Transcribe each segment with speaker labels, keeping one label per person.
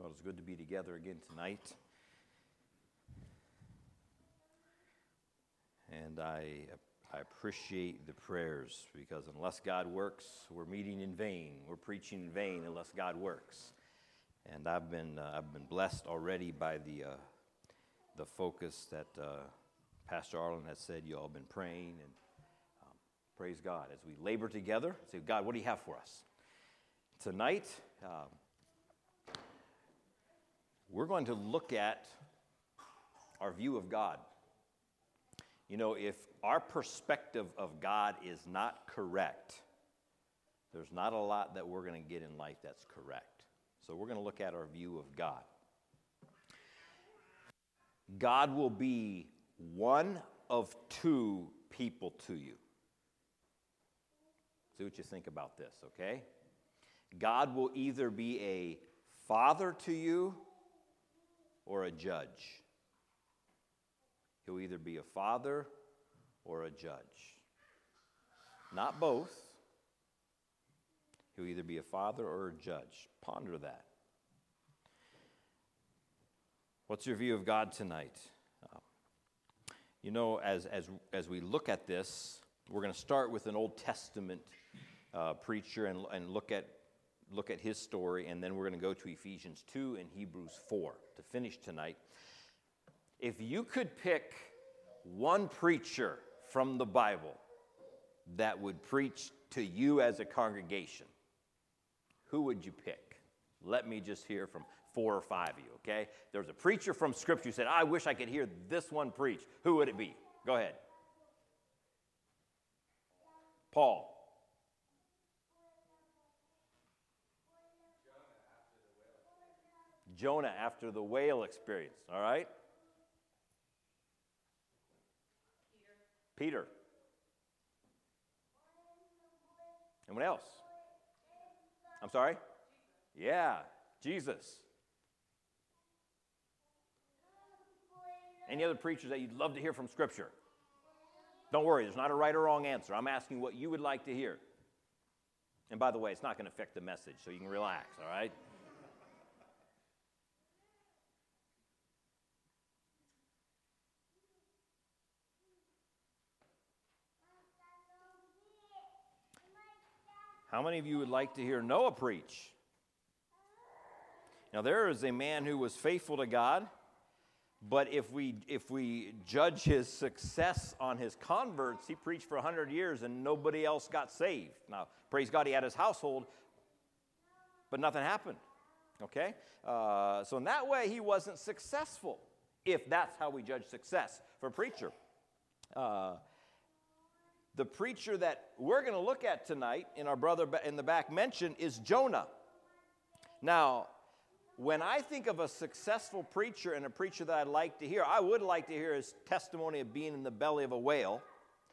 Speaker 1: Well, it's good to be together again tonight. And I appreciate the prayers, because unless God works, we're meeting in vain. We're preaching in vain unless God works. And I've been blessed already by the focus that Pastor Arlen has said. You all have been praying, and praise God as we labor together. Say, God, what do you have for us tonight? We're going to look at our view of God. You know, if our perspective of God is not correct, there's not a lot that we're going to get in life that's correct. So we're going to look at our view of God. God will be one of two people to you. See what you think about this, okay? God will either be a father to you or a judge. He'll either be a father or a judge. Not both. He'll either be a father or a judge. Ponder that. What's your view of God tonight? You know, as we look at this, we're going to start with an Old Testament preacher and look at his story, and then we're going to go to Ephesians 2 and Hebrews 4 to finish tonight. If you could pick one preacher from the Bible that would preach to you as a congregation, who would you pick? Let me just hear from 4 or 5 of you, okay? There's a preacher from Scripture who said, I wish I could hear this one preach. Who would it be? Go ahead. Paul. Jonah after the whale experience, all right? Peter. Anyone else? I'm sorry? Yeah, Jesus. Any other preachers that you'd love to hear from Scripture? Don't worry, there's not a right or wrong answer. I'm asking what you would like to hear. And by the way, it's not going to affect the message, so you can relax, all right? How many of you would like to hear Noah preach? Now, there is a man who was faithful to God, but if we judge his success on his converts, he preached for 100 years and nobody else got saved. Now, praise God, he had his household, but nothing happened, okay? So in that way, he wasn't successful, if that's how we judge success for a preacher. The preacher that we're going to look at tonight, and our brother in the back mentioned, is Jonah. Now, when I think of a successful preacher and a preacher that I'd like to hear, I would like to hear his testimony of being in the belly of a whale.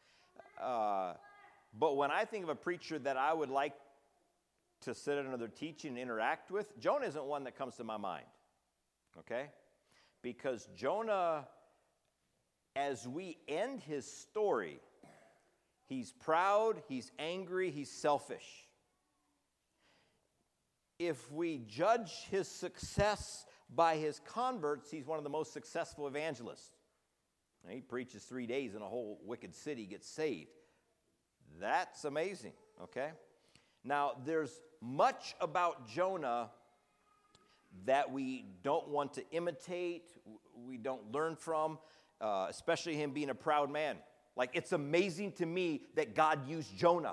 Speaker 1: But when I think of a preacher that I would like to sit under their teaching and interact with, Jonah isn't one that comes to my mind. Okay? Because Jonah, as we end his story, he's proud, he's angry, he's selfish. If we judge his success by his converts, he's one of the most successful evangelists. And he preaches 3 days and a whole wicked city gets saved. That's amazing, okay? Now, there's much about Jonah that we don't want to imitate, we don't learn from, especially him being a proud man. Like, it's amazing to me that God used Jonah.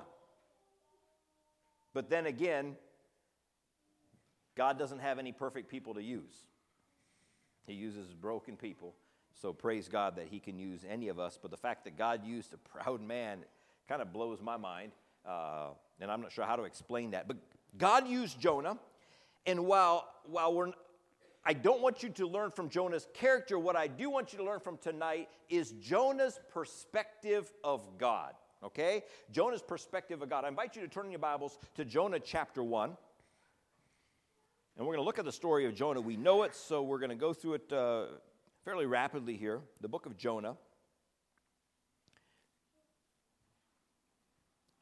Speaker 1: But then again, God doesn't have any perfect people to use. He uses broken people. So praise God that he can use any of us. But the fact that God used a proud man kind of blows my mind. And I'm not sure how to explain that. But God used Jonah. And while I don't want you to learn from Jonah's character, what I do want you to learn from tonight is Jonah's perspective of God. Okay? Jonah's perspective of God. I invite you to turn in your Bibles to Jonah chapter 1. And we're going to look at the story of Jonah. We know it, so we're going to go through it fairly rapidly here. The book of Jonah.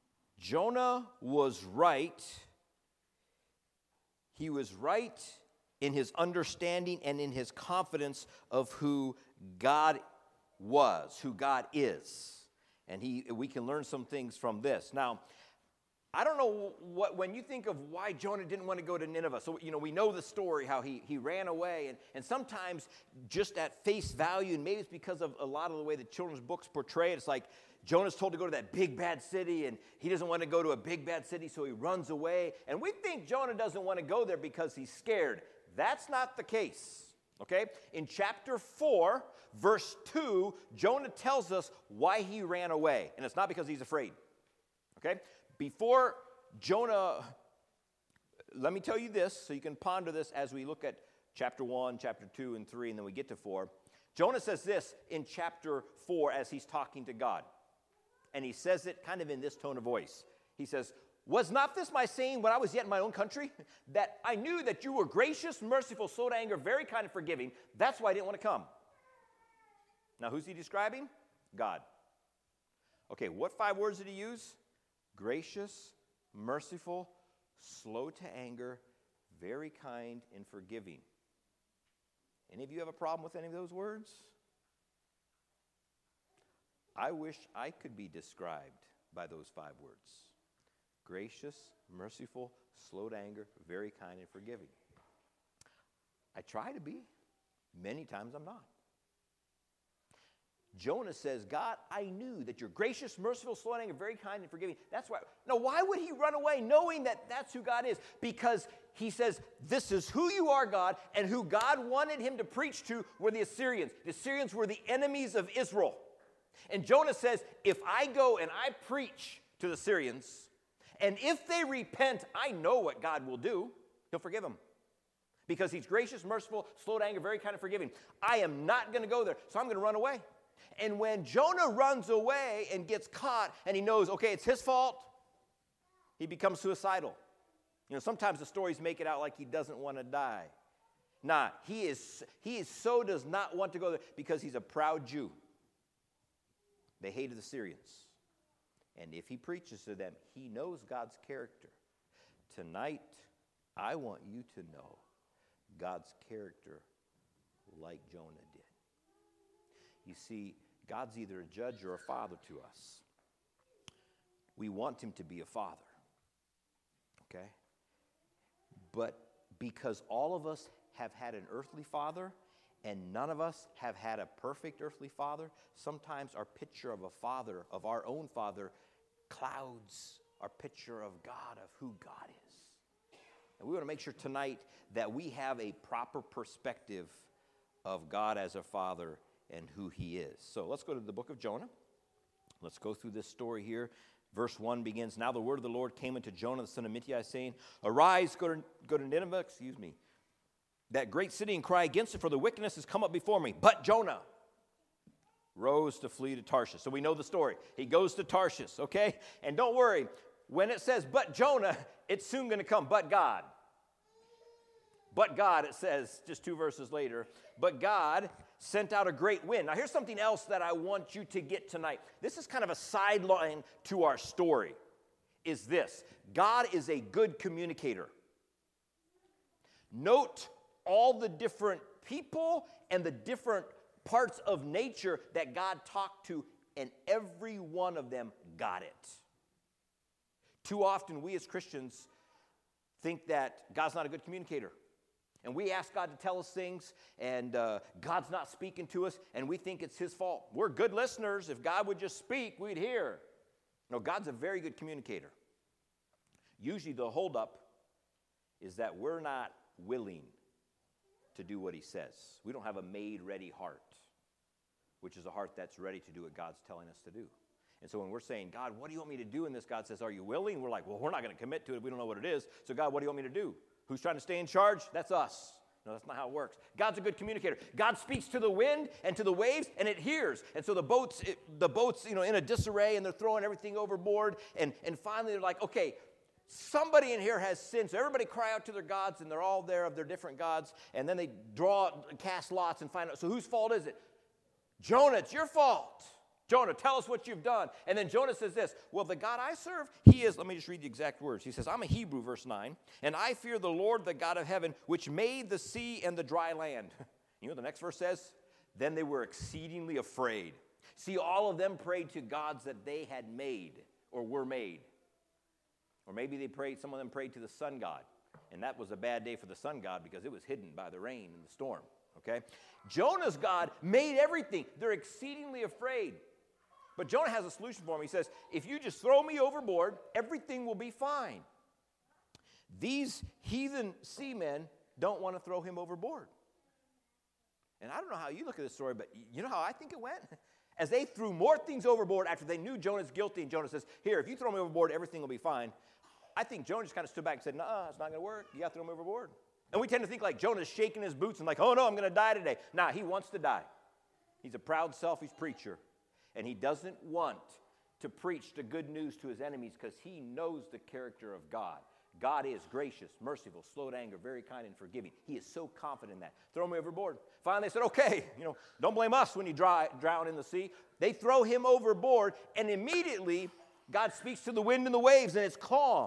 Speaker 1: Jonah was right. He was right in his understanding and in his confidence of who God was, who God is. And we can learn some things from this. Now, I don't know when you think of why Jonah didn't want to go to Nineveh. So, we know the story, how he ran away. And sometimes just at face value, and maybe it's because of a lot of the way the children's books portray it, it's like Jonah's told to go to that big, bad city, and he doesn't want to go to a big, bad city, so he runs away. And we think Jonah doesn't want to go there because he's scared. That's not the case, okay? In chapter 4, verse 2, Jonah tells us why he ran away. And it's not because he's afraid, okay? Before Jonah, let me tell you this, so you can ponder this as we look at chapter 1, chapter 2, and 3, and then we get to 4. Jonah says this in chapter 4 as he's talking to God. And he says it kind of in this tone of voice. He says, "Was not this my saying when I was yet in my own country? That I knew that you were gracious, merciful, slow to anger, very kind and forgiving. That's why I didn't want to come." Now, who's he describing? God. Okay, what 5 words did he use? Gracious, merciful, slow to anger, very kind and forgiving. Any of you have a problem with any of those words? I wish I could be described by those 5 words. Gracious, merciful, slow to anger, very kind and forgiving. I try to be. Many times I'm not. Jonah says, God, I knew that you're gracious, merciful, slow to anger, very kind and forgiving. That's why. Now, why would he run away knowing that that's who God is? Because he says, this is who you are, God, and who God wanted him to preach to were the Assyrians. The Assyrians were the enemies of Israel. And Jonah says, if I go and I preach to the Syrians, and if they repent, I know what God will do. He'll forgive them. Because he's gracious, merciful, slow to anger, very kind and forgiving. I am not going to go there, so I'm going to run away. And when Jonah runs away and gets caught and he knows, okay, it's his fault, he becomes suicidal. Sometimes the stories make it out like he doesn't want to die. Nah, he does not want to go there because he's a proud Jew. They hated the Syrians. And if he preaches to them, he knows God's character. Tonight, I want you to know God's character like Jonah did. You see, God's either a judge or a father to us. We want him to be a father, okay? But because all of us have had an earthly father and none of us have had a perfect earthly father, sometimes our picture of a father, of our own father, clouds our picture of God, of who God is. And we want to make sure tonight that we have a proper perspective of God as a father and who he is. So let's go to the book of Jonah. Let's go through this story here. Verse 1 begins, Now the word of the Lord came unto Jonah, the son of Amittai, saying, Arise, go to Nineveh, that great city, and cry against it, for the wickedness has come up before me. But Jonah rose to flee to Tarshish. So we know the story. He goes to Tarshish, okay? And don't worry, when it says, but Jonah, it's soon going to come, but God. But God, it says, just 2 verses later, but God sent out a great wind. Now, here's something else that I want you to get tonight. This is kind of a sideline to our story, is this. God is a good communicator. Note all the different people and the different parts of nature that God talked to, and every one of them got it. Too often, we as Christians think that God's not a good communicator. And we ask God to tell us things, and God's not speaking to us, and we think it's his fault. We're good listeners. If God would just speak, we'd hear. No, God's a very good communicator. Usually the holdup is that we're not willing to do what he says. We don't have a made-ready heart, which is a heart that's ready to do what God's telling us to do. And so when we're saying, God, what do you want me to do in this? God says, are you willing? We're like, well, we're not going to commit to it if we don't know what it is. So God, what do you want me to do? Who's trying to stay in charge? That's us. No, that's not how it works. God's a good communicator. God speaks to the wind and to the waves, and it hears. And so the boat's in a disarray, and they're throwing everything overboard. And finally, they're like, okay, somebody in here has sinned. So everybody cry out to their gods, and they're all there of their different gods. And then they cast lots and find out. So whose fault is it? Jonah, it's your fault. Jonah, tell us what you've done. And then Jonah says this, well, the God I serve, he is, let me just read the exact words. He says, I'm a Hebrew, verse 9, and I fear the Lord, the God of heaven, which made the sea and the dry land. You know what the next verse says? Then they were exceedingly afraid. See, all of them prayed to gods that they had made or were made. Or maybe some of them prayed to the sun god. And that was a bad day for the sun god because it was hidden by the rain and the storm. Okay? Jonah's God made everything. They're exceedingly afraid. But Jonah has a solution for him. He says, if you just throw me overboard, everything will be fine. These heathen seamen don't want to throw him overboard. And I don't know how you look at this story, but you know how I think it went? As they threw more things overboard after they knew Jonah's guilty, and Jonah says, here, if you throw me overboard, everything will be fine. I think Jonah just kind of stood back and said, no, it's not going to work. You got to throw me overboard. And we tend to think like Jonah's shaking his boots and like, oh no, I'm going to die today. Nah, he wants to die. He's a proud, selfish preacher. And he doesn't want to preach the good news to his enemies because he knows the character of God. God is gracious, merciful, slow to anger, very kind and forgiving. He is so confident in that. Throw me overboard. Finally, they said, okay, don't blame us when you drown in the sea. They throw him overboard, and immediately God speaks to the wind and the waves, and it's calm.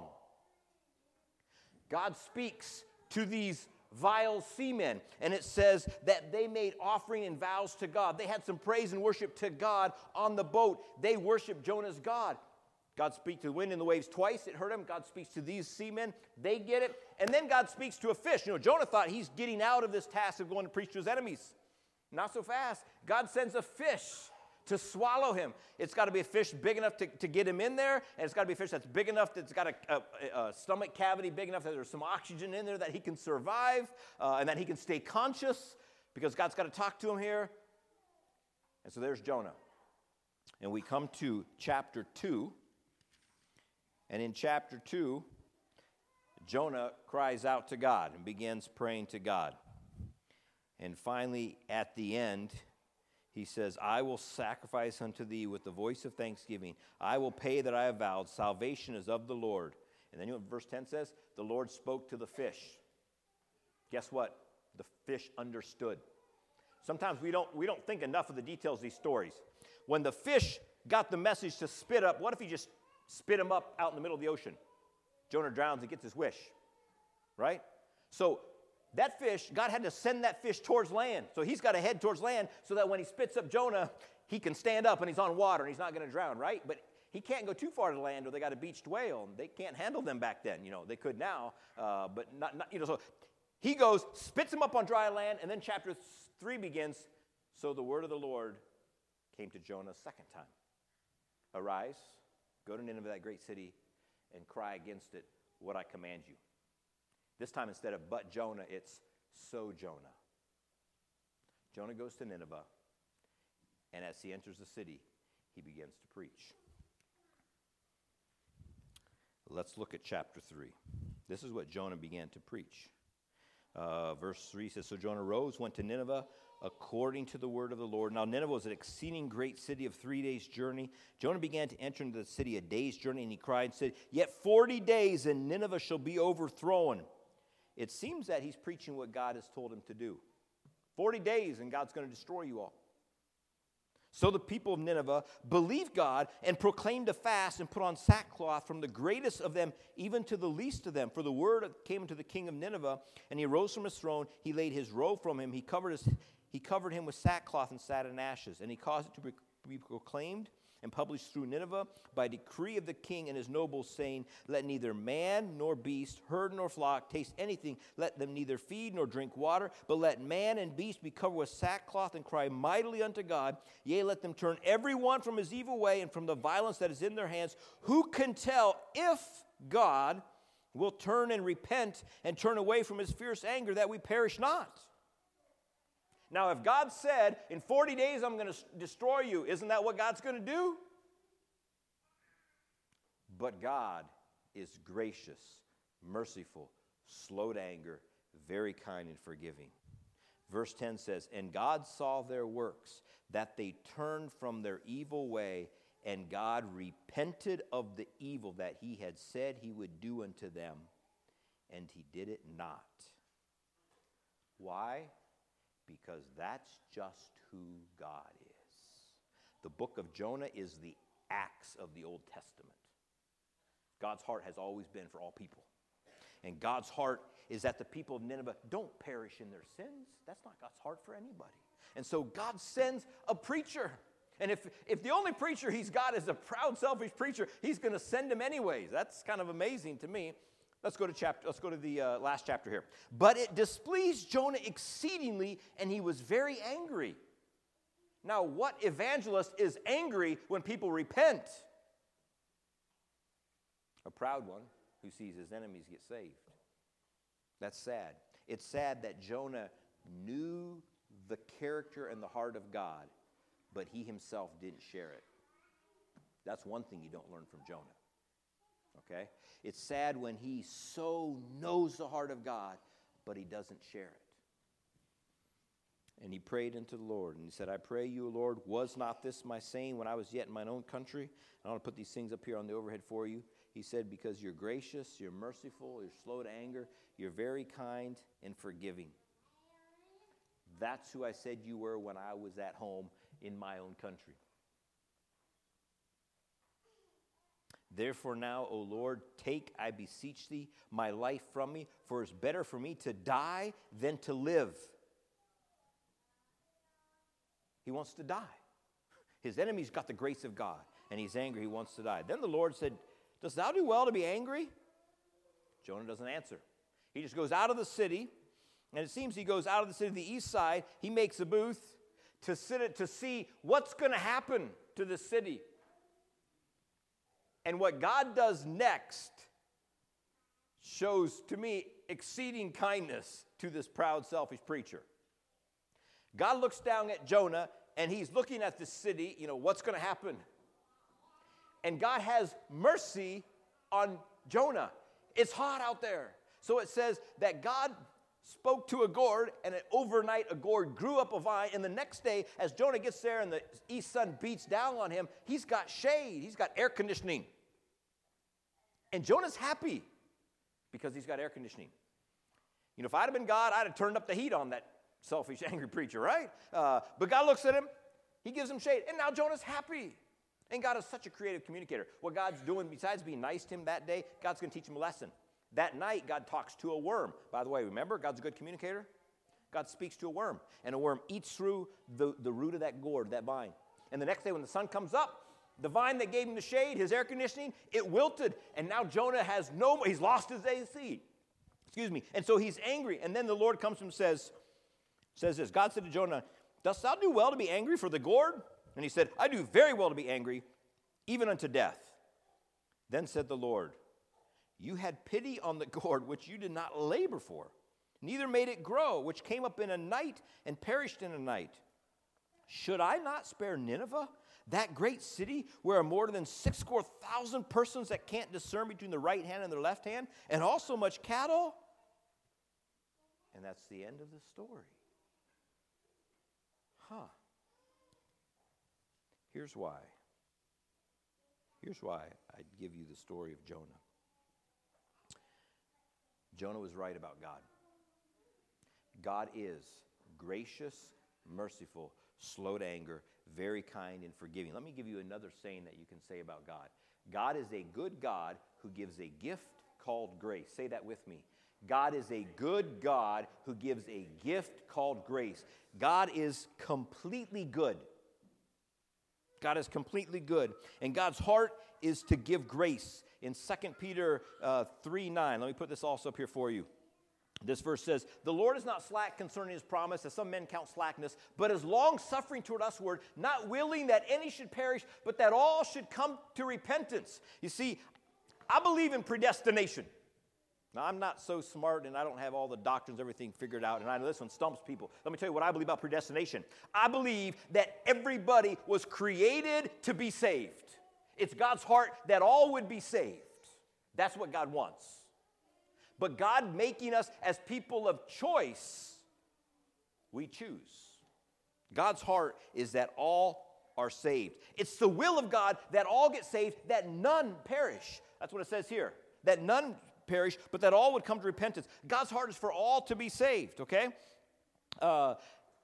Speaker 1: God speaks to these vile seamen, and it says that they made offering and vows to God. They had some praise and worship to God on the boat. They worshiped Jonah's God. God speaks to the wind and the waves twice. It hurt him. God speaks to these seamen. They get it. And then God speaks to a fish. Jonah thought he's getting out of this task of going to preach to his enemies. Not so fast. God sends a fish to swallow him. It's got to be a fish big enough to get him in there, and it's got to be a fish that's big enough, that's got a stomach cavity big enough that there's some oxygen in there that he can survive and that he can stay conscious because God's got to talk to him here. And so there's Jonah. And we come to chapter 2. And in chapter 2, Jonah cries out to God and begins praying to God. And finally, at the end, he says, I will sacrifice unto thee with the voice of thanksgiving. I will pay that I have vowed. Salvation is of the Lord. And then you know what verse 10 says? The Lord spoke to the fish. Guess what? The fish understood. Sometimes we don't think enough of the details of these stories. When the fish got the message to spit up, what if he just spit him up out in the middle of the ocean? Jonah drowns and gets his wish, right? So that fish, God had to send that fish towards land. So he's got to head towards land so that when he spits up Jonah, he can stand up and he's on water and he's not going to drown, right? But he can't go too far to land or they got a beached whale. And they can't handle them back then. They could now, but not. So he goes, spits him up on dry land, and then chapter 3 begins. So the word of the Lord came to Jonah a second time. Arise, go to Nineveh, that great city, and cry against it what I command you. This time, instead of but Jonah, it's so Jonah. Jonah goes to Nineveh, and as he enters the city, he begins to preach. Let's look at chapter 3. This is what Jonah began to preach. Verse 3 says, so Jonah rose, went to Nineveh, according to the word of the Lord. Now Nineveh was an exceeding great city of 3 days' journey. Jonah began to enter into the city a day's journey, and he cried and said, yet 40 days, and Nineveh shall be overthrown. It seems that he's preaching what God has told him to do. 40 days, and God's going to destroy you all. So the people of Nineveh believed God and proclaimed a fast and put on sackcloth from the greatest of them even to the least of them. For the word came to the king of Nineveh, and he rose from his throne. He laid his robe from him. He covered him with sackcloth and sat in ashes. And he caused it to be proclaimed and published through Nineveh by decree of the king and his nobles, saying, let neither man nor beast, herd nor flock taste anything. Let them neither feed nor drink water, but let man and beast be covered with sackcloth and cry mightily unto God. Yea, let them turn every one from his evil way and from the violence that is in their hands. Who can tell if God will turn and repent and turn away from his fierce anger that we perish not? Now, if God said, in 40 days I'm going to destroy you, isn't that what God's going to do? But God is gracious, merciful, slow to anger, very kind and forgiving. Verse 10 says, and God saw their works, that they turned from their evil way, and God repented of the evil that he had said he would do unto them, and he did it not. Why? Because that's just who God is. The book of Jonah is the Acts of the Old Testament. God's heart has always been for all people. And God's heart is that the people of Nineveh don't perish in their sins. That's not God's heart for anybody. And so God sends a preacher. And if the only preacher he's got is a proud, selfish preacher, he's going to send him anyways. That's kind of amazing to me. Let's go to the last chapter here. But it displeased Jonah exceedingly, and he was very angry. Now, what evangelist is angry when people repent? A proud one who sees his enemies get saved. That's sad. It's sad that Jonah knew the character and the heart of God, but he himself didn't share it. That's one thing you don't learn from Jonah. Okay? It's sad when he so knows the heart of God, but he doesn't share it. And he prayed unto the Lord, and he said, I pray you, Lord, was not this my saying when I was yet in mine own country? I want to put these things up here on the overhead for you. He said, because you're gracious, you're merciful, you're slow to anger, you're very kind and forgiving. That's who I said you were when I was at home in my own country. Therefore now, O Lord, take, I beseech thee, my life from me, for it's better for me to die than to live. He wants to die. His enemy's got the grace of God, and he's angry. He wants to die. Then the Lord said, dost thou do well to be angry? Jonah doesn't answer. He just goes out of the city, and it seems he goes out of the city to the east side. He makes a booth to see what's going to happen to the city. And what God does next shows, to me, exceeding kindness to this proud, selfish preacher. God looks down at Jonah, and he's looking at the city, what's going to happen? And God has mercy on Jonah. It's hot out there. So it says that God spoke to a gourd, and overnight a gourd grew up a vine, and the next day, as Jonah gets there and the east sun beats down on him, he's got shade, he's got air conditioning. And Jonah's happy because he's got air conditioning. If I'd have been God, I'd have turned up the heat on that selfish, angry preacher, right? But God looks at him, he gives him shade, and now Jonah's happy. And God is such a creative communicator. What God's doing, besides being nice to him that day, God's going to teach him a lesson. That night, God talks to a worm. By the way, remember, God's a good communicator? God speaks to a worm, and a worm eats through the root of that gourd, that vine. And the next day when the sun comes up, the vine that gave him the shade, his air conditioning, it wilted. And now Jonah has he's lost his AC. And so he's angry. And then the Lord comes to him and says this. God said to Jonah, dost thou do well to be angry for the gourd? And he said, I do very well to be angry, even unto death. Then said the Lord, you had pity on the gourd which you did not labor for, neither made it grow, which came up in a night and perished in a night. Should I not spare Nineveh, that great city where are more than 6,000 persons that can't discern between the right hand and their left hand, and also much cattle? And that's the end of the story. Here's why. Here's why I give you the story of Jonah. Jonah was right about God. God is gracious, merciful, slow to anger, very kind and forgiving. Let me give you another saying that you can say about God. God is a good God who gives a gift called grace. Say that with me. God is a good God who gives a gift called grace. God is completely good. God is completely good. And God's heart is to give grace. In 2 Peter 3:9, let me put this also up here for you. This verse says, the Lord is not slack concerning his promise, as some men count slackness, but is long-suffering toward usward, not willing that any should perish, but that all should come to repentance. You see, I believe in predestination. Now, I'm not so smart, and I don't have all the doctrines, everything figured out, and I know this one stumps people. Let me tell you what I believe about predestination. I believe that everybody was created to be saved. It's God's heart that all would be saved. That's what God wants. But God making us as people of choice, we choose. God's heart is that all are saved. It's the will of God that all get saved, that none perish. That's what it says here. That none perish, but that all would come to repentance. God's heart is for all to be saved, okay?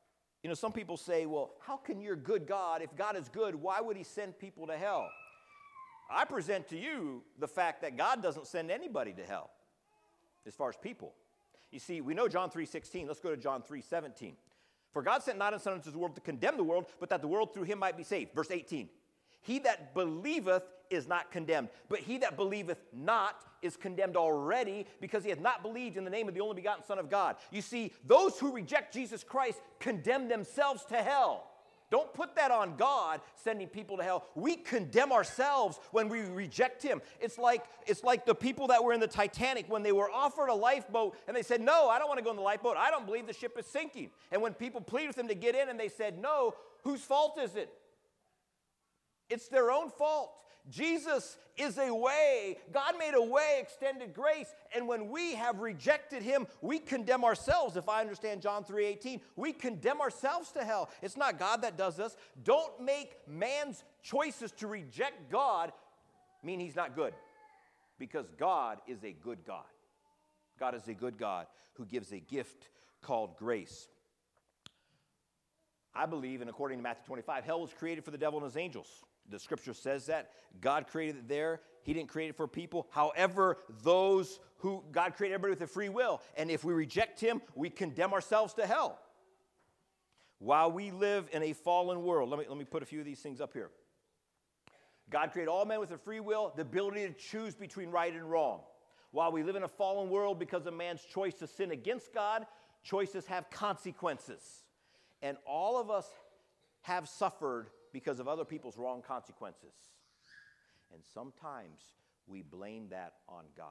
Speaker 1: You know, some people say, well, how can your good God, if God is good, why would he send people to hell? I present to you the fact that God doesn't send anybody to hell as far as people. You see, we know John 3:16. Let's go to John 3:17. For God sent not his Son into the world to condemn the world, but that the world through him might be saved. Verse 18. He that believeth is not condemned, but he that believeth not is condemned already, because he hath not believed in the name of the only begotten Son of God. You see, those who reject Jesus Christ condemn themselves to hell. Don't put that on God sending people to hell. We condemn ourselves when we reject him. It's like the people that were in the Titanic when they were offered a lifeboat and they said, no, I don't want to go in the lifeboat. I don't believe the ship is sinking. And when people pleaded with them to get in and they said no, whose fault is it? It's their own fault. Jesus is a way. God made a way, extended grace. And when we have rejected him, we condemn ourselves. If I understand John 3:18, we condemn ourselves to hell. It's not God that does this. Don't make man's choices to reject God mean he's not good. Because God is a good God. God is a good God who gives a gift called grace. I believe, and according to Matthew 25, hell was created for the devil and his angels. The scripture says that. God created it there. He didn't create it for people. However, God created everybody with a free will. And if we reject him, we condemn ourselves to hell. While we live in a fallen world, let me put a few of these things up here. God created all men with a free will, the ability to choose between right and wrong. While we live in a fallen world because of man's choice to sin against God, choices have consequences. And all of us have suffered because of other people's wrong consequences. And sometimes we blame that on God.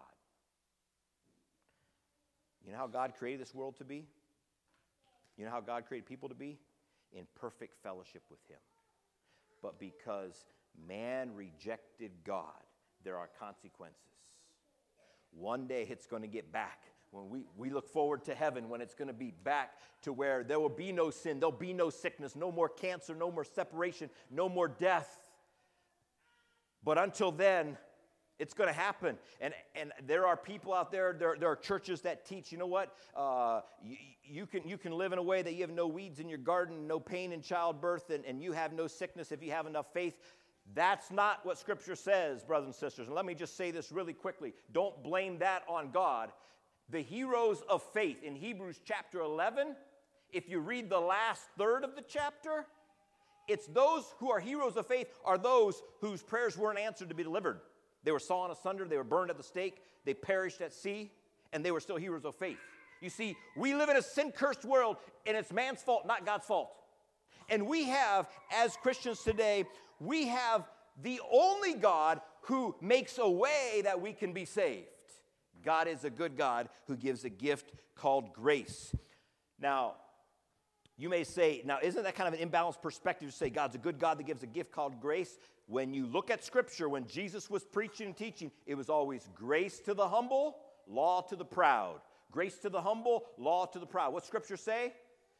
Speaker 1: You know how God created this world to be? You know how God created people to be? In perfect fellowship with him. But because man rejected God, there are consequences. One day it's going to get back. When we look forward to heaven, when it's going to be back to where there will be no sin, there'll be no sickness, no more cancer, no more separation, no more death. But until then, it's going to happen. And there are people out there, there are churches that teach, you know what, you can live in a way that you have no weeds in your garden, no pain in childbirth, and you have no sickness if you have enough faith. That's not what Scripture says, brothers and sisters. And let me just say this really quickly. Don't blame that on God. The heroes of faith in Hebrews chapter 11, if you read the last third of the chapter, it's those who are heroes of faith are those whose prayers weren't answered to be delivered. They were sawn asunder, they were burned at the stake, they perished at sea, and they were still heroes of faith. You see, we live in a sin-cursed world, and it's man's fault, not God's fault. And we have, as Christians today, we have the only God who makes a way that we can be saved. God is a good God who gives a gift called grace. Now, you may say, now isn't that kind of an imbalanced perspective to say God's a good God that gives a gift called grace? When you look at Scripture, when Jesus was preaching and teaching, it was always grace to the humble, law to the proud. Grace to the humble, law to the proud. What Scripture say?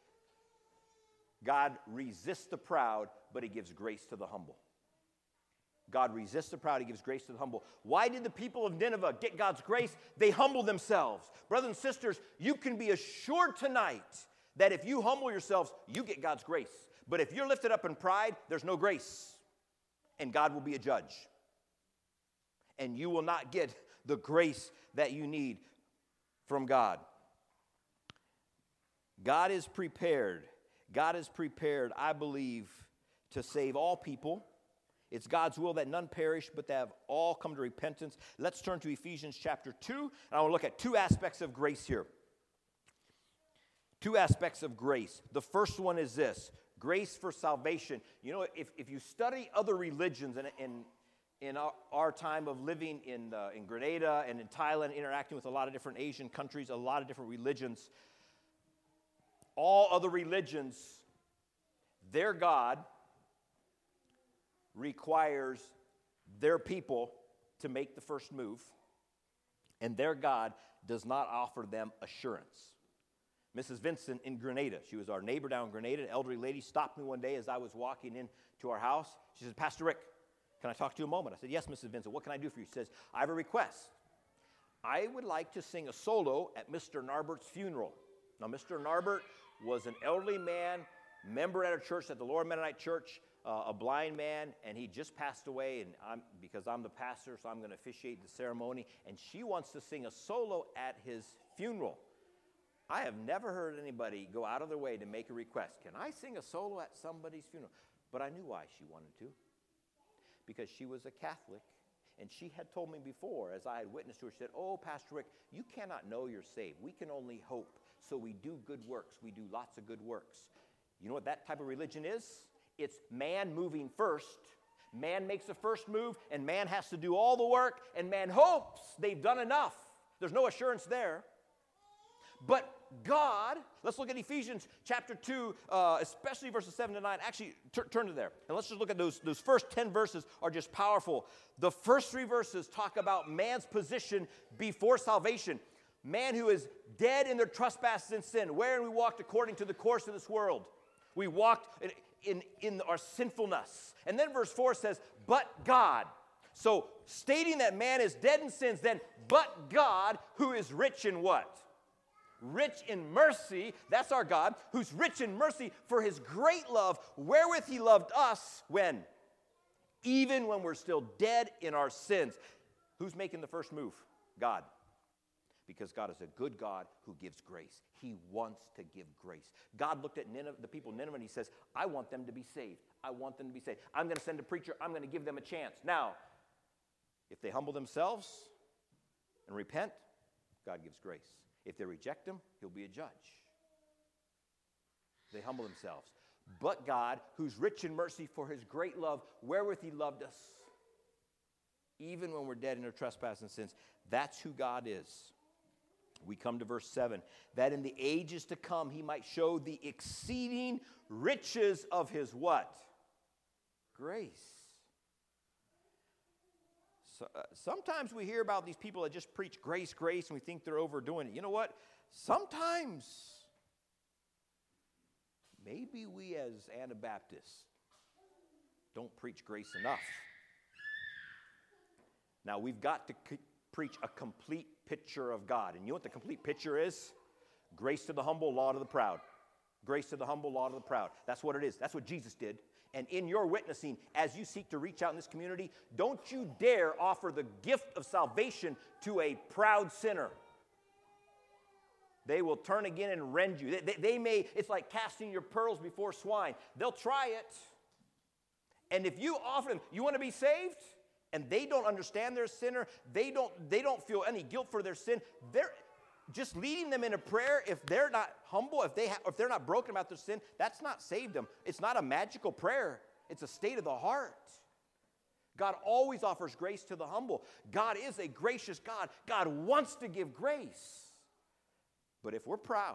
Speaker 1: God resists the proud, but he gives grace to the humble. God resists the proud, he gives grace to the humble. Why did the people of Nineveh get God's grace? They humbled themselves. Brothers and sisters, you can be assured tonight that if you humble yourselves, you get God's grace. But if you're lifted up in pride, there's no grace. And God will be a judge. And you will not get the grace that you need from God. God is prepared, I believe, to save all people. It's God's will that none perish, but that have all come to repentance. Let's turn to Ephesians chapter 2, and I want to look at two aspects of grace here. Two aspects of grace. The first one is this, grace for salvation. You know, if you study other religions in our time of living in Grenada and in Thailand, interacting with a lot of different Asian countries, a lot of different religions, all other religions, their God requires their people to make the first move, and their God does not offer them assurance. Mrs. Vincent in Grenada, she was our neighbor down in Grenada, an elderly lady, stopped me one day as I was walking into our house. She said, Pastor Rick, can I talk to you a moment? I said, yes, Mrs. Vincent, what can I do for you? She says, I have a request. I would like to sing a solo at Mr. Narbert's funeral. Now, Mr. Narbert was an elderly man member at a church, at the Lower Mennonite Church, a blind man, and he just passed away, and because I'm the pastor, so I'm going to officiate the ceremony, and she wants to sing a solo at his funeral. I have never heard anybody go out of their way to make a request. Can I sing a solo at somebody's funeral? But I knew why she wanted to. Because she was a Catholic, and she had told me before, as I had witnessed to her, she said, oh, Pastor Rick, you cannot know you're saved. We can only hope. So we do good works. We do lots of good works. You know what that type of religion is? It's man moving first. Man makes the first move, and man has to do all the work, and man hopes they've done enough. There's no assurance there. But God, let's look at Ephesians chapter 2, especially verses 7 to 9. Actually, turn to there. And let's just look at those first 10 verses are just powerful. The first 3 verses talk about man's position before salvation. Man who is dead in their trespasses and sin, wherein we walked according to the course of this world. We walked in our sinfulness. And then verse 4 says, but God. So stating that man is dead in sins, then, but God, who is rich in what? Rich in mercy, that's our God, who's rich in mercy for his great love, wherewith he loved us when? Even when we're still dead in our sins. Who's making the first move? God. Because God is a good God who gives grace. He wants to give grace. God looked at the people of Nineveh and he says, I want them to be saved. I want them to be saved. I'm going to send a preacher. I'm going to give them a chance. Now, if they humble themselves and repent, God gives grace. If they reject him, he'll be a judge. They humble themselves. But God, who's rich in mercy for his great love, wherewith he loved us, even when we're dead in our trespasses and sins, that's who God is. We come to verse 7, that in the ages to come he might show the exceeding riches of his what? Grace. Sometimes we hear about these people that just preach grace, grace, and we think they're overdoing it. You know what? Sometimes maybe we as Anabaptists don't preach grace enough. Now, we've got to preach a complete picture of God. And you know what the complete picture is? Grace to the humble, law to the proud. Grace to the humble, law to the proud. That's what it is. That's what Jesus did. And in your witnessing, as you seek to reach out in this community, don't you dare offer the gift of salvation to a proud sinner. They will turn again and rend you. They may, it's like casting your pearls before swine. They'll try it. And if you offer them, you want to be saved? And they don't understand they're a sinner. They don't feel any guilt for their sin. They're just leading them in a prayer. If they're not humble, if they're not broken about their sin, that's not saved them. It's not a magical prayer. It's a state of the heart. God always offers grace to the humble. God is a gracious God. God wants to give grace. But if we're proud,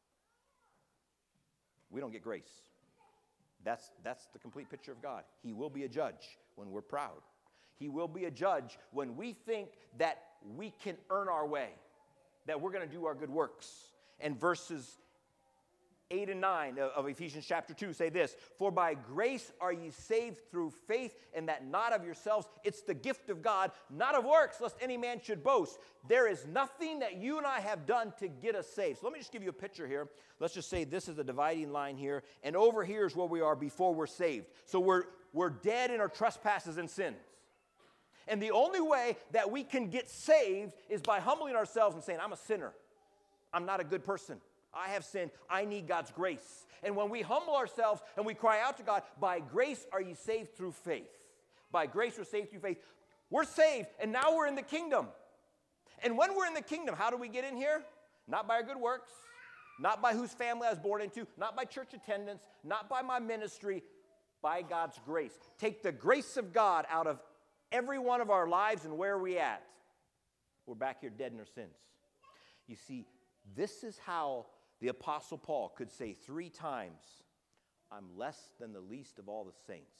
Speaker 1: we don't get grace. That's the complete picture of God. He will be a judge when we're proud. He will be a judge when we think that we can earn our way, that we're going to do our good works. And verses 8 and 9 of Ephesians chapter 2 say this, for by grace are ye saved through faith, and that not of yourselves. It's the gift of God, not of works, lest any man should boast. There is nothing that you and I have done to get us saved. So let me just give you a picture here. Let's just say this is the dividing line here, and over here is where we are before we're saved. So we're dead in our trespasses and sins. And the only way that we can get saved is by humbling ourselves and saying, I'm a sinner. I'm not a good person. I have sinned. I need God's grace. And when we humble ourselves and we cry out to God, by grace are ye saved through faith. By grace we're saved through faith. We're saved, and now we're in the kingdom. And when we're in the kingdom, how do we get in here? Not by our good works, not by whose family I was born into, not by church attendance, not by my ministry, by God's grace. Take the grace of God out of every one of our lives, and where are we at? We're back here dead in our sins. You see, this is how the Apostle Paul could say 3 times, I'm less than the least of all the saints.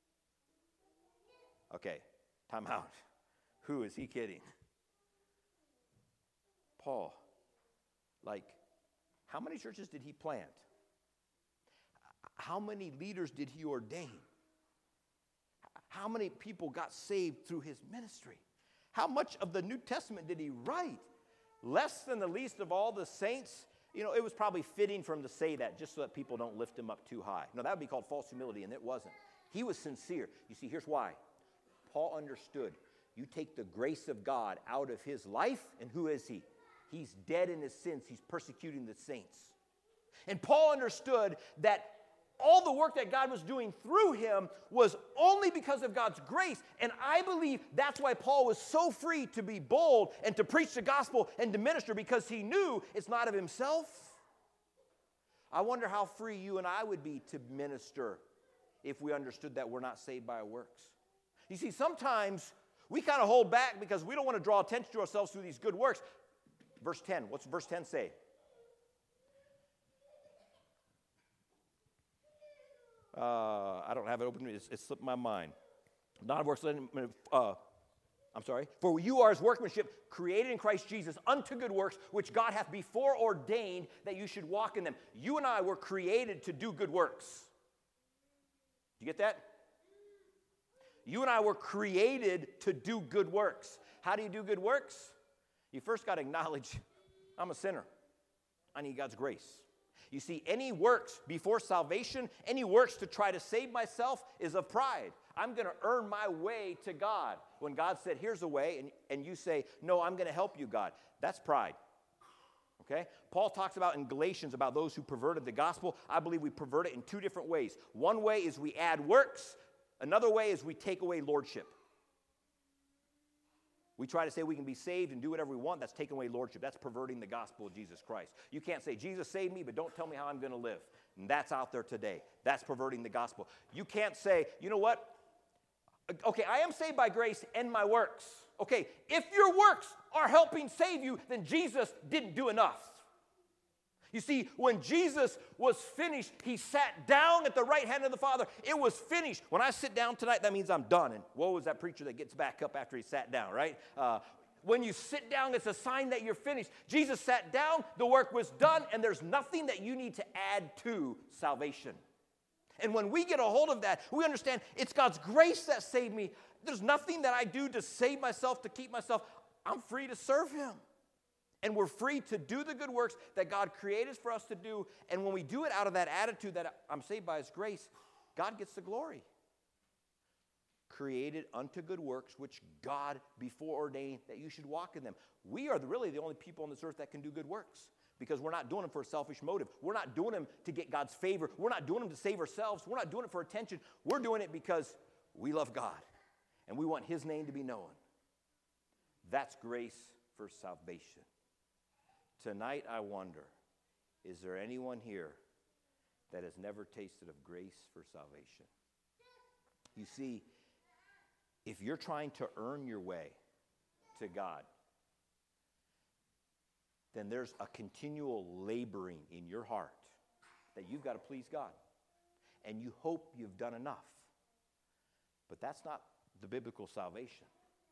Speaker 1: Okay, time out. Who is he kidding? Paul. Like, how many churches did he plant? How many leaders did he ordain? How many people got saved through his ministry? How much of the New Testament did he write? Less than the least of all the saints. It was probably fitting for him to say that just so that people don't lift him up too high. No, that would be called false humility, and it wasn't. He was sincere. You see, here's why. Paul understood. You take the grace of God out of his life, and who is he? He's dead in his sins. He's persecuting the saints. And Paul understood that all the work that God was doing through him was only because of God's grace. And I believe that's why Paul was so free to be bold and to preach the gospel and to minister, because he knew it's not of himself. I wonder how free you and I would be to minister if we understood that we're not saved by our works. You see, sometimes we kind of hold back because we don't want to draw attention to ourselves through these good works. Verse 10, what's verse 10 say? I don't have it open. It slipped my mind. Not of works. For you are his workmanship, created in Christ Jesus unto good works, which God hath before ordained that you should walk in them. You and I were created to do good works. Do you get that? You and I were created to do good works. How do you do good works? You first got to acknowledge, I'm a sinner. I need God's grace. You see, any works before salvation, any works to try to save myself is of pride. I'm going to earn my way to God. When God said, here's a way, and you say, no, I'm going to help you, God. That's pride. Okay? Paul talks about in Galatians about those who perverted the gospel. I believe we pervert it in two different ways. One way is we add works. Another way is we take away lordship. We try to say we can be saved and do whatever we want. That's taking away lordship. That's perverting the gospel of Jesus Christ. You can't say, Jesus saved me, but don't tell me how I'm going to live. And that's out there today. That's perverting the gospel. You can't say, you know what? Okay, I am saved by grace and my works. Okay, if your works are helping save you, then Jesus didn't do enough. You see, when Jesus was finished, he sat down at the right hand of the Father. It was finished. When I sit down tonight, that means I'm done. And woe is that preacher that gets back up after he sat down, right? When you sit down, it's a sign that you're finished. Jesus sat down, the work was done, and there's nothing that you need to add to salvation. And when we get a hold of that, we understand it's God's grace that saved me. There's nothing that I do to save myself, to keep myself. I'm free to serve him. And we're free to do the good works that God created for us to do. And when we do it out of that attitude that I'm saved by his grace, God gets the glory. Created unto good works, which God before ordained that you should walk in them. We are really the only people on this earth that can do good works, because we're not doing them for a selfish motive. We're not doing them to get God's favor. We're not doing them to save ourselves. We're not doing it for attention. We're doing it because we love God and we want his name to be known. That's grace for salvation. Tonight, I wonder, is there anyone here that has never tasted of grace for salvation? You see, if you're trying to earn your way to God, then there's a continual laboring in your heart that you've got to please God. And you hope you've done enough. But that's not the biblical salvation.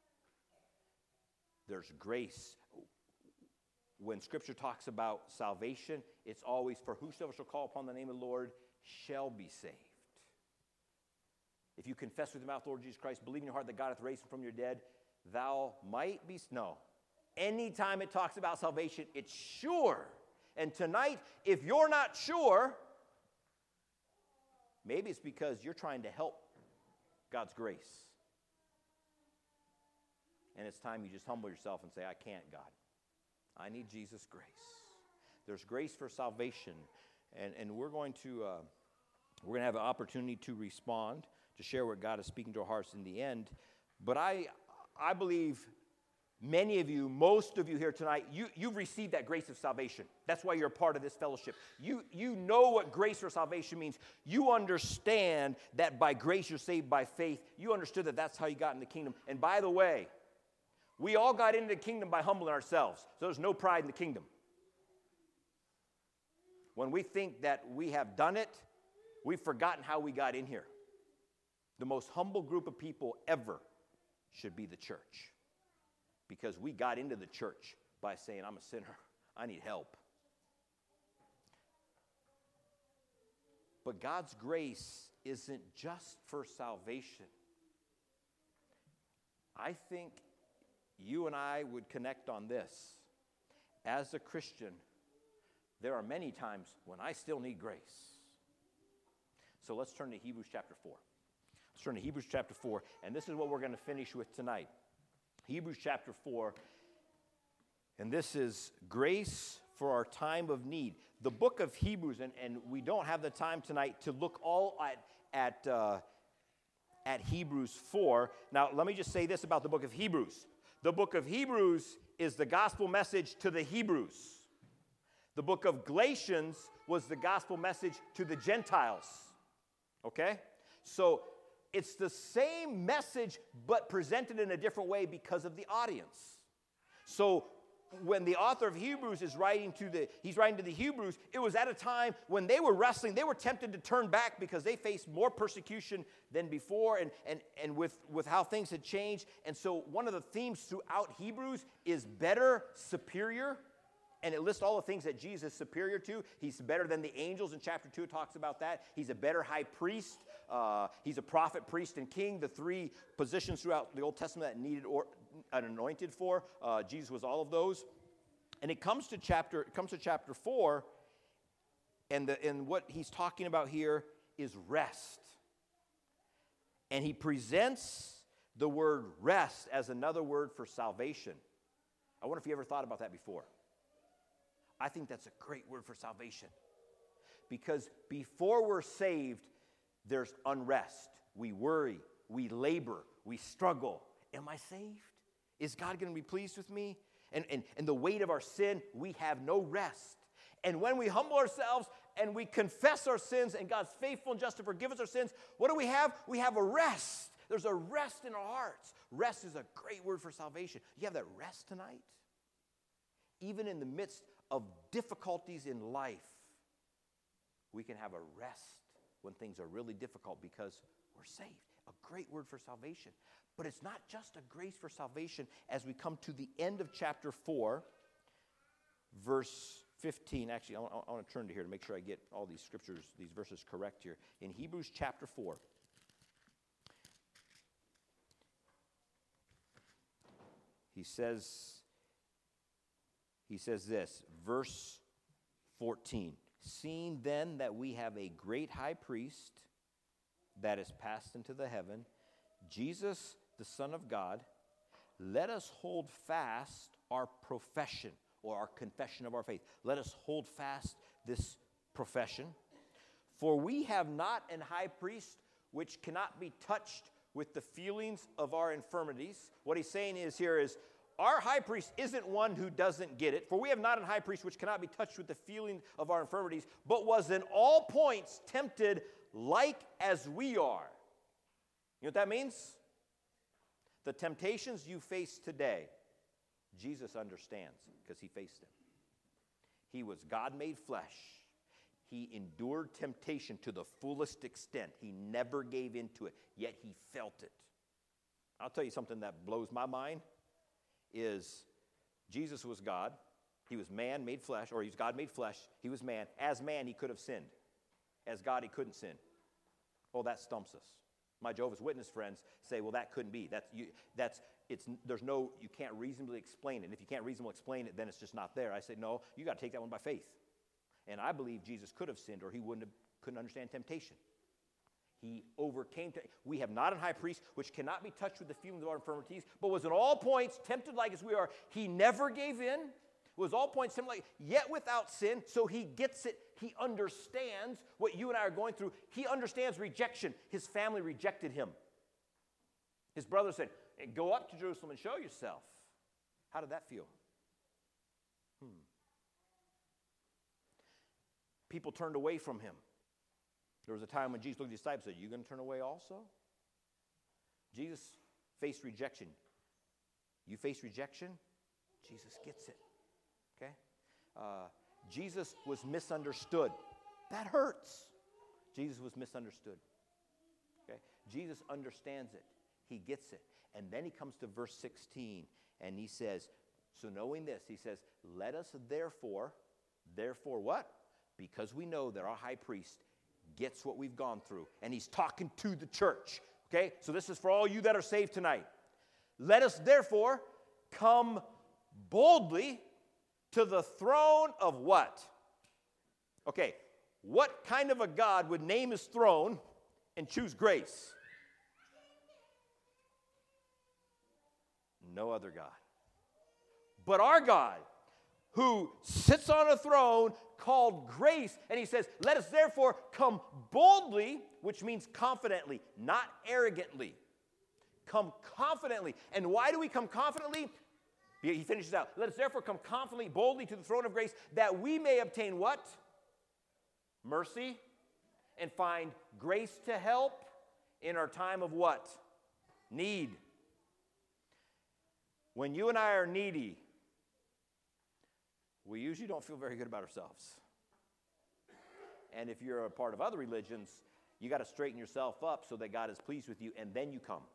Speaker 1: There's grace. When Scripture talks about salvation, it's always, for whosoever shall call upon the name of the Lord shall be saved. If you confess with your mouth, Lord Jesus Christ, believe in your heart that God hath raised him from your dead, thou might be... No. Anytime it talks about salvation, it's sure. And tonight, if you're not sure, maybe it's because you're trying to help God's grace. And it's time you just humble yourself and say, I can't, God. I need Jesus' grace. There's grace for salvation. And we're going to have an opportunity to respond, to share what God is speaking to our hearts in the end. But I believe many of you, most of you here tonight, you've received that grace of salvation. That's why you're a part of this fellowship. You know what grace for salvation means. You understand that by grace you're saved by faith. You understood that that's how you got in the kingdom. And by the way, we all got into the kingdom by humbling ourselves. So there's no pride in the kingdom. When we think that we have done it, we've forgotten how we got in here. The most humble group of people ever should be the church. Because we got into the church by saying, I'm a sinner. I need help. But God's grace isn't just for salvation. I think you and I would connect on this. As a Christian, there are many times when I still need grace. So let's turn to Hebrews chapter 4. Let's turn to Hebrews chapter 4, and this is what we're going to finish with tonight. Hebrews chapter 4, and this is grace for our time of need. The book of Hebrews, and we don't have the time tonight to look all at Hebrews 4. Now, let me just say this about the book of Hebrews. The book of Hebrews is the gospel message to the Hebrews. The book of Galatians was the gospel message to the Gentiles. Okay? So it's the same message, but presented in a different way because of the audience. So when the author of Hebrews is writing to the Hebrews, it was at a time when they were wrestling, they were tempted to turn back because they faced more persecution than before, and with how things had changed. And so one of the themes throughout Hebrews is better, superior. And it lists all the things that Jesus is superior to. He's better than the angels in chapter 2. It talks about that. He's a better high priest. He's a prophet, priest, and king. The three positions throughout the Old Testament that needed an anointed for. Jesus was all of those. And it comes to chapter 4, and what he's talking about here is rest. And he presents the word rest as another word for salvation. I wonder if you ever thought about that before. I think that's a great word for salvation. Because before we're saved, there's unrest. We worry, we labor, we struggle. Am I saved? Is God going to be pleased with me? And the weight of our sin, we have no rest. And when we humble ourselves and we confess our sins, and God's faithful and just to forgive us our sins, what do we have? We have a rest. There's a rest in our hearts. Rest is a great word for salvation. You have that rest tonight? Even in the midst of difficulties in life, we can have a rest when things are really difficult because we're saved. A great word for salvation. But it's not just a grace for salvation. As we come to the end of chapter 4, verse 15. Actually, I want to turn to here to make sure I get all these scriptures, these verses correct here. In Hebrews chapter 4, he says this, verse 14. Seeing then that we have a great high priest that is passed into the heaven, Jesus, the Son of God, let us hold fast our profession, or our confession of our faith. Let us hold fast this profession. For we have not an high priest which cannot be touched with the feelings of our infirmities. What he's saying is our high priest isn't one who doesn't get it. For we have not a high priest which cannot be touched with the feeling of our infirmities, but was in all points tempted like as we are. You know what that means? The temptations you face today, Jesus understands because he faced them. He was God made flesh. He endured temptation to the fullest extent. He never gave into it, yet he felt it. I'll tell you something that blows my mind is Jesus was God. He was man made flesh, or he's God made flesh. He was man. As man, he could have sinned. As God, he couldn't sin. Oh, that stumps us. My Jehovah's Witness friends say, well, that couldn't be. You can't reasonably explain it. And if you can't reasonably explain it, then it's just not there. I say, no, you got to take that one by faith. And I believe Jesus could have sinned, or he couldn't understand temptation. He overcame. We have not a high priest which cannot be touched with the feelings of our infirmities, but was in all points tempted like as we are. He never gave in. Was all points tempted like, yet without sin. So he gets it. He understands what you and I are going through. He understands rejection. His family rejected him. His brother said, hey, go up to Jerusalem and show yourself. How did that feel? People turned away from him. There was a time when Jesus looked at his disciples and said, are you going to turn away also? Jesus faced rejection. You face rejection, Jesus gets it. Okay? Jesus was misunderstood. That hurts. Jesus was misunderstood. Okay? Jesus understands it. He gets it. And then he comes to verse 16 and he says, so knowing this, he says, let us therefore what? Because we know that our high priest gets what we've gone through. And he's talking to the church. Okay? So this is for all you that are saved tonight. Let us therefore come boldly to the throne of what? Okay, what kind of a God would name his throne and choose grace? No other God. But our God, who sits on a throne called grace, and he says, let us therefore come boldly, which means confidently, not arrogantly. Come confidently. And why do we come confidently? He finishes out. Let us therefore come confidently, boldly to the throne of grace, that we may obtain what? Mercy, and find grace to help in our time of what? Need. When you and I are needy, we usually don't feel very good about ourselves. And if you're a part of other religions, you got to straighten yourself up so that God is pleased with you, and then you come.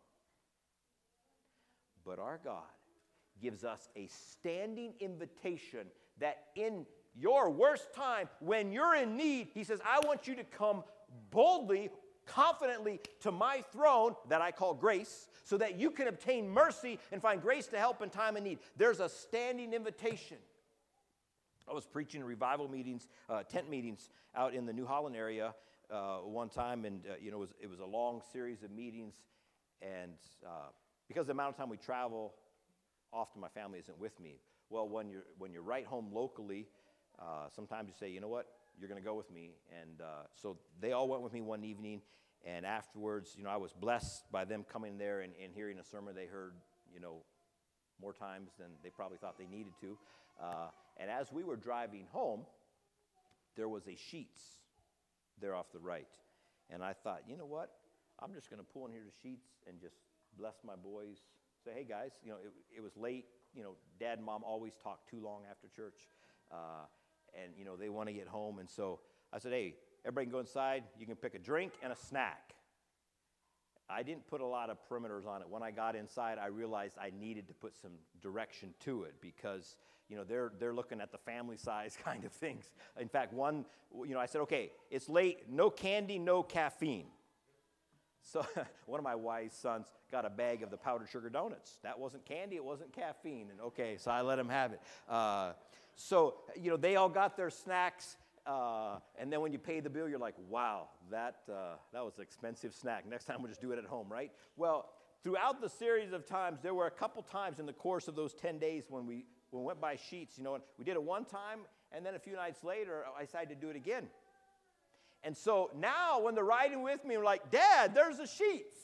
Speaker 1: But our God gives us a standing invitation that in your worst time, when you're in need, he says, I want you to come boldly, confidently to my throne that I call grace, so that you can obtain mercy and find grace to help in time of need. There's a standing invitation. I was preaching revival meetings, tent meetings out in the New Holland area one time, and it was a long series of meetings, and because of the amount of time we travel, often my family isn't with me. Well, when you're right home locally, sometimes you say, you know what, you're going to go with me, and so they all went with me one evening, and afterwards, I was blessed by them coming there and hearing a sermon they heard, more times than they probably thought they needed to. And as we were driving home, there was a Sheetz there off the right. And I thought, you know what? I'm just going to pull in here to Sheetz and just bless my boys. Say, hey, guys, it was late. Dad and Mom always talk too long after church. And they want to get home. And so I said, hey, everybody can go inside. You can pick a drink and a snack. I didn't put a lot of perimeters on it. When I got inside, I realized I needed to put some direction to it because, they're looking at the family size kind of things. In fact, I said, okay, it's late, no candy, no caffeine. So one of my wise sons got a bag of the powdered sugar donuts. That wasn't candy, it wasn't caffeine. And okay, so I let him have it. So they all got their snacks. And then when you pay the bill, you're like, wow, that was an expensive snack. Next time we'll just do it at home, right? Well, throughout the series of times, there were a couple times in the course of those 10 days when we went by Sheetz, and we did it one time, and then a few nights later, I decided to do it again. And so now when they're riding with me, I'm like, Dad, there's a Sheetz.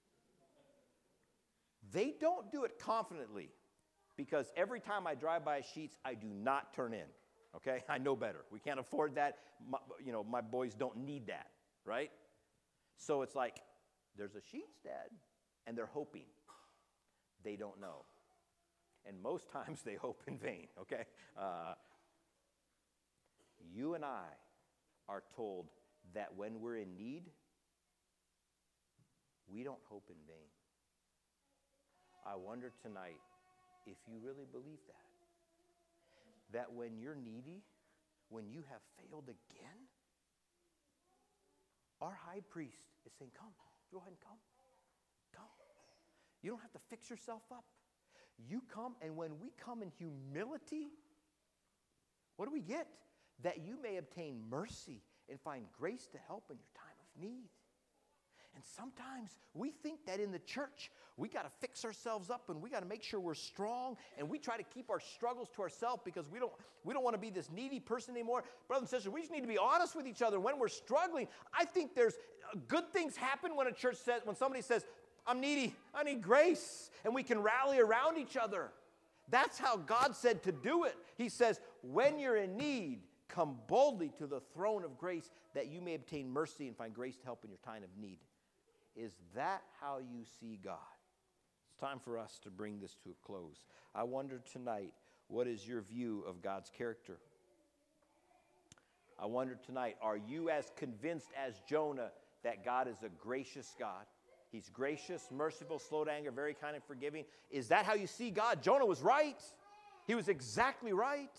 Speaker 1: They don't do it confidently because every time I drive by a Sheetz, I do not turn in. Okay, I know better. We can't afford that. My boys don't need that, right? So it's like, there's a Sheetz, Dad, and they're hoping. They don't know. And most times they hope in vain, okay? You and I are told that when we're in need, we don't hope in vain. I wonder tonight if you really believe that. That when you're needy, when you have failed again, our high priest is saying, come, go ahead and come. Come. You don't have to fix yourself up. You come, and when we come in humility, what do we get? That you may obtain mercy and find grace to help in your time of need. And sometimes we think that in the church, we got to fix ourselves up and we got to make sure we're strong, and we try to keep our struggles to ourselves because we don't want to be this needy person anymore. Brothers and sisters, we just need to be honest with each other. When we're struggling, I think there's good things happen when when somebody says, I'm needy, I need grace, and we can rally around each other. That's how God said to do it. He says, when you're in need, come boldly to the throne of grace that you may obtain mercy and find grace to help in your time of need. Is that how you see God? It's time for us to bring this to a close. I wonder tonight, what is your view of God's character? I wonder tonight, are you as convinced as Jonah that God is a gracious God? He's gracious, merciful, slow to anger, very kind and forgiving. Is that how you see God? Jonah was right. He was exactly right.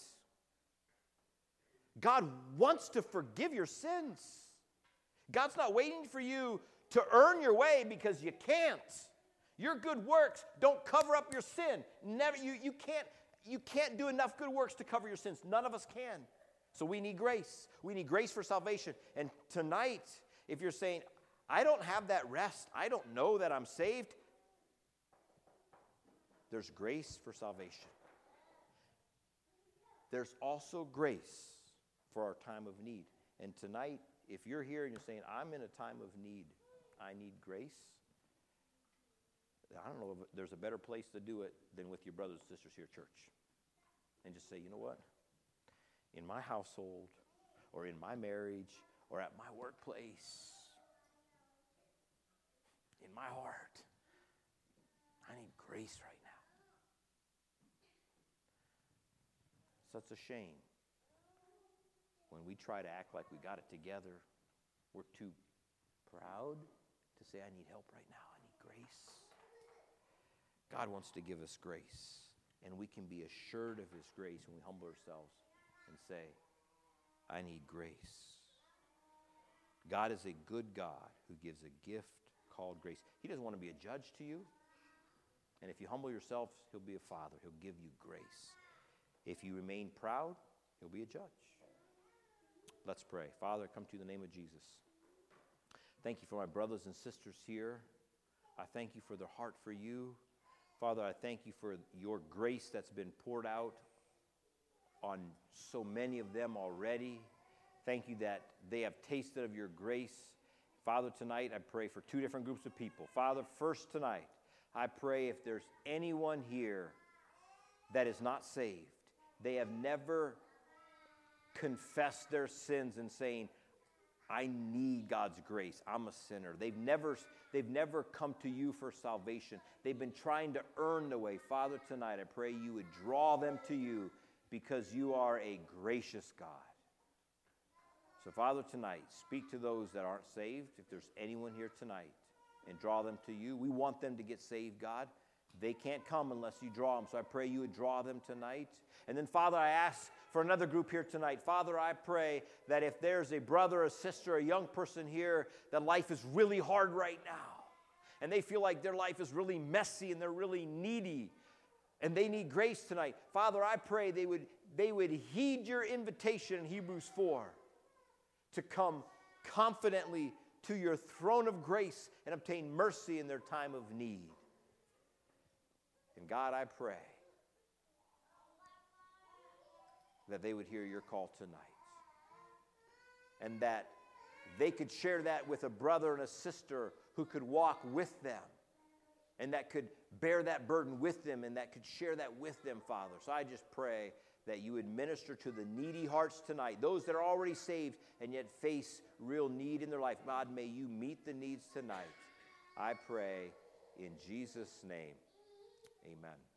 Speaker 1: God wants to forgive your sins. God's not waiting for you to earn your way because you can't. Your good works don't cover up your sin. Never, you can't do enough good works to cover your sins. None of us can. So we need grace. We need grace for salvation. And tonight, if you're saying, I don't have that rest, I don't know that I'm saved, there's grace for salvation. There's also grace for our time of need. And tonight, if you're here and you're saying, I'm in a time of need, I need grace, I don't know if there's a better place to do it than with your brothers and sisters here at church. And just say, you know what? In my household, or in my marriage, or at my workplace, in my heart, I need grace right now. Such a shame when we try to act like we got it together. We're too proud to say, I need help right now. I need grace. God wants to give us grace, and we can be assured of his grace when we humble ourselves and say, I need grace. God is a good God who gives a gift called grace. He doesn't want to be a judge to you. And if you humble yourselves, he'll be a father. He'll give you grace. If you remain proud, he'll be a judge. Let's pray. Father, I come to you in the name of Jesus. Thank you for my brothers and sisters here. I thank you for their heart for you. Father, I thank you for your grace that's been poured out on so many of them already. Thank you that they have tasted of your grace. Father, tonight I pray for two different groups of people. Father, first tonight, I pray if there's anyone here that is not saved, they have never confessed their sins and saying, I need God's grace. I'm a sinner. They've never come to you for salvation. They've been trying to earn the way. Father, tonight I pray you would draw them to you because you are a gracious God. So Father, tonight, speak to those that aren't saved. If there's anyone here tonight, and draw them to you. We want them to get saved, God. They can't come unless you draw them. So I pray you would draw them tonight. And then, Father, I ask for another group here tonight. Father, I pray that if there's a brother, a sister, a young person here, that life is really hard right now, and they feel like their life is really messy and they're really needy, and they need grace tonight. Father, I pray they would heed your invitation in Hebrews 4 to come confidently to your throne of grace and obtain mercy in their time of need. And God, I pray that they would hear your call tonight, and that they could share that with a brother and a sister who could walk with them, and that could bear that burden with them, and that could share that with them, Father. So I just pray that you would minister to the needy hearts tonight, those that are already saved and yet face real need in their life. God, may you meet the needs tonight. I pray in Jesus' name, amen.